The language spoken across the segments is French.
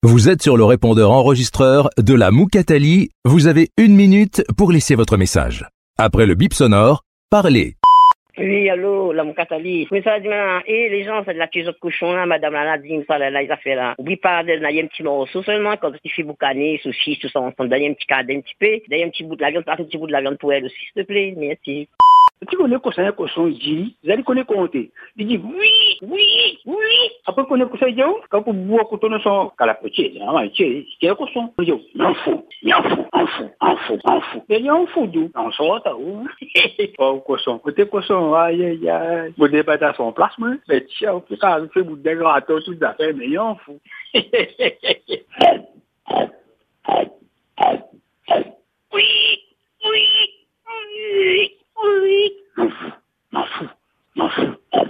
Vous êtes sur le répondeur enregistreur de la Moukatali. Vous avez 1 minute pour laisser votre message. Après le bip sonore, parlez. Oui, allô, la Moukatali. Mais ça dit maintenant, les gens, c'est de la cuisine de cochon, là, madame la Nadine, ça, là, les affaires, là. Oublie pas, il y a un petit morceau seulement, quand tu fais boucaner, saucisse, tout ça, ensemble, il y a un petit cadre, un petit peu, il y a un petit bout de la viande, un petit bout de la viande pour elle aussi, s'il te plaît, merci. Tu connais un cochon, il dit, vous allez connaître compter. Il dit, oui. Après, connaître cochon, il dit, quand vous boire coton, on sent, qu'à la petite, c'est un cochon. Il dit, en fou. Mais il y a un fou, d'où? On sort, où? Oh, cochon. Côté cochon, aïe. Vous débattez à son place, mais tiens, tout ça, vous faites vous dégrader tout à fait, mais il y a un fou. Oui. M'en fous.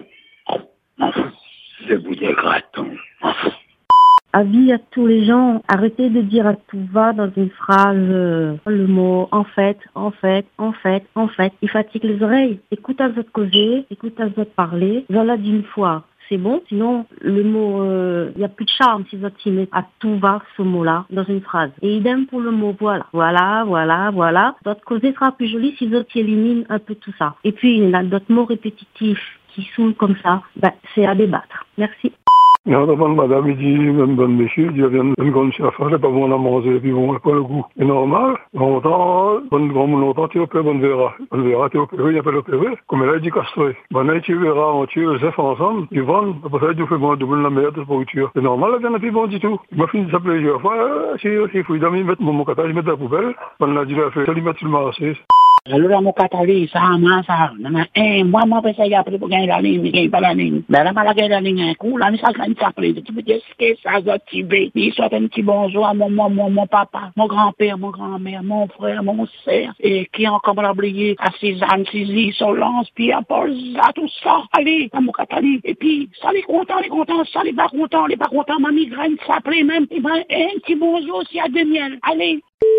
Le bout des gratons. Avis à tous les gens, arrêtez de dire à tout va dans une phrase le mot en fait. Il fatigue les oreilles. Écoute à votre causer, écoute à votre parler. Voilà d'une fois. C'est bon, sinon le mot, il n'y a plus de charme si vous mettez à tout va ce mot-là dans une phrase. Et idem pour le mot voilà. Votre causé sera plus joli si vous éliminez un peu tout ça. Et puis il y a d'autres mots répétitifs qui saoulent comme ça, c'est à débattre. Merci. Non, madame, il dit, même bon monsieur, il y a une grande affaire, c'est pas bon à manger, puis bon, pas le goût. C'est normal, longtemps, tu opères, on verra, tu opères, il n'y a pas l'opérer. Comme là, il dit castré. Là, tu verras, on tue Joseph ensemble, ils vendent, après ça, tu fais bon, double la merde de pourriture. C'est normal, la viande n'est plus bon du tout. Il m'a fini de s'appeler plusieurs fois, si faut, il mettre mon catage, il met la poubelle, on a dit, il a fait, il met sur le marché. Alors, la Moukatali, ça, moi, après ça, il a pris pour gagner la ligne, il gagne pas la ligne. Mais là, il a gagné la ligne un coup, là, ça gagne sa prise. Tu peux dire ce que ça va tirer. Il soit un petit bonjour à mon papa, mon grand-père, mon grand-mère, mon frère, mon sœur, et qui a encore oublié à Suzanne, Suzy, Solence, puis à Paul, à tout ça. Allez, la Moukatali. Et puis, ça, les contents, ça, les pas contents, ma migraine s'appelait même. Et un petit bonjour aussi à Demiel. Allez.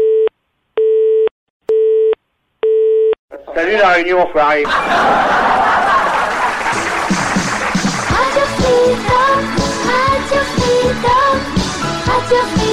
Salut la Réunion, enfoiré. Radio Freedom, Radio Freedom, Radio Freedom.